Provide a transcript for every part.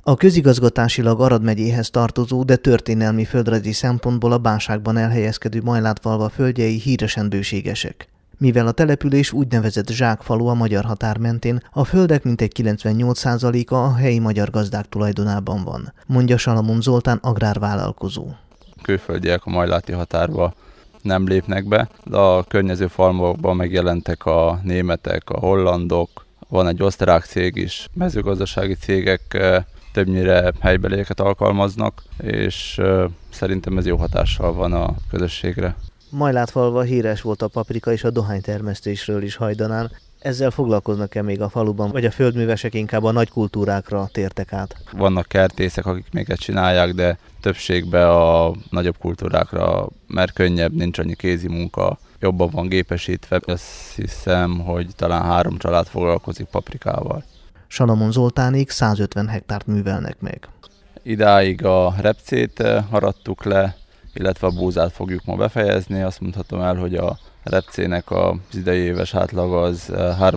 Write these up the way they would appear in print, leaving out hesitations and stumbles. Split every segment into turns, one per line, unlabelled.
A közigazgatásilag Arad megyéhez tartozó, de történelmi földrajzi szempontból a Bánságban elhelyezkedő Majlátfalva földjei híresen bőségesek. Mivel a település úgynevezett zsákfalu a magyar határ mentén, a földek mintegy 98%-a a helyi magyar gazdák tulajdonában van, mondja Salamon Zoltán agrárvállalkozó.
Külföldiek a majláti határba nem lépnek be, de a környező falvakban megjelentek a németek, a hollandok, van egy osztrák cég is, mezőgazdasági cégek többnyire helybelieket alkalmaznak, és szerintem ez jó hatással van a közösségre.
Majlátfalva híres volt a paprika és a dohánytermesztésről is hajdanán. Ezzel foglalkoznak-e még a faluban, vagy a földművesek inkább a nagy kultúrákra tértek át?
Vannak kertészek, akik még ezt csinálják, de többségben a nagyobb kultúrákra, mert könnyebb, nincs annyi kézi munka, jobban van gépesítve. Azt hiszem, hogy talán 3 család foglalkozik paprikával.
Salamon Zoltánék 150 hektárt művelnek meg.
Idáig a repcét arattuk le, illetve a búzát fogjuk ma befejezni. Azt mondhatom el, hogy a repcének az idei éves átlag az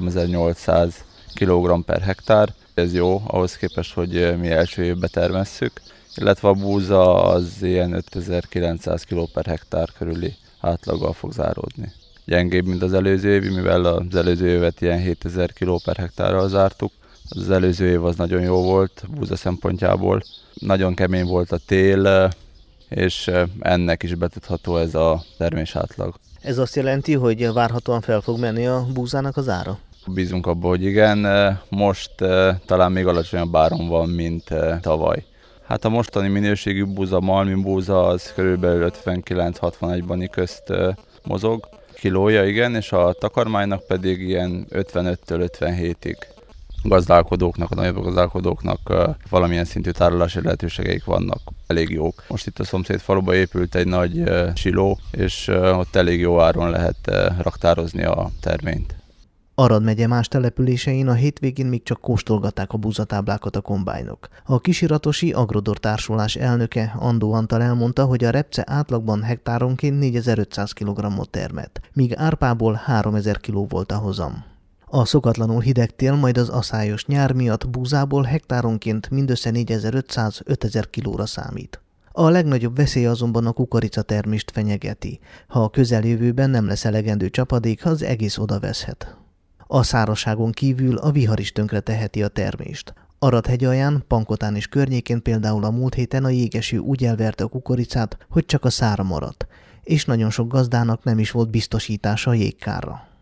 3800 kg per hektár. Ez jó, ahhoz képest, hogy mi első évben termesszük. Illetve a búza az ilyen 5900 kg per hektár körüli átlaggal fog záródni. Gyengébb, mint az előző év, mivel az előző évet ilyen 7000 kg per hektárral zártuk. Az előző év az nagyon jó volt búza szempontjából. Nagyon kemény volt a tél, és ennek is betudható ez a termésátlag.
Ez azt jelenti, hogy várhatóan fel fog menni a búzának az ára?
Bízunk abban, hogy igen. Most talán még alacsonyabb áron van, mint tavaly. Hát a mostani minőségű búza, malmi búza, az körülbelül 59-61 bani közt mozog. Kilója, igen, és a takarmánynak pedig ilyen 55-től 57-ig. Gazdálkodóknak, a nagyobb gazdálkodóknak valamilyen szintű tárolási lehetőségeik vannak, elég jók. Most itt a szomszéd faluba épült egy nagy siló, és ott elég jó áron lehet raktározni a terményt.
Arad megye más településein a hétvégén még csak kóstolgatták a búzatáblákat a kombájnok. A Kisiratosi Agrodor Társulás elnöke Andó Antal elmondta, hogy a repce átlagban hektáronként 4500 kg-ot termett, míg árpából 3000 kg volt a hozam. A szokatlanul hideg tél, majd az aszályos nyár miatt búzából hektáronként mindössze 4500-5000 kilóra számít. A legnagyobb veszély azonban a kukoricatermést fenyegeti. Ha a közeljövőben nem lesz elegendő csapadék, az egész odaveszhet. A szárazságon kívül a vihar is tönkre teheti a termést. Arad-hegyalján, Pankotán és környékén például a múlt héten a jégeső úgy elverte a kukoricát, hogy csak a szára maradt, és nagyon sok gazdának nem is volt biztosítása a jégkárra.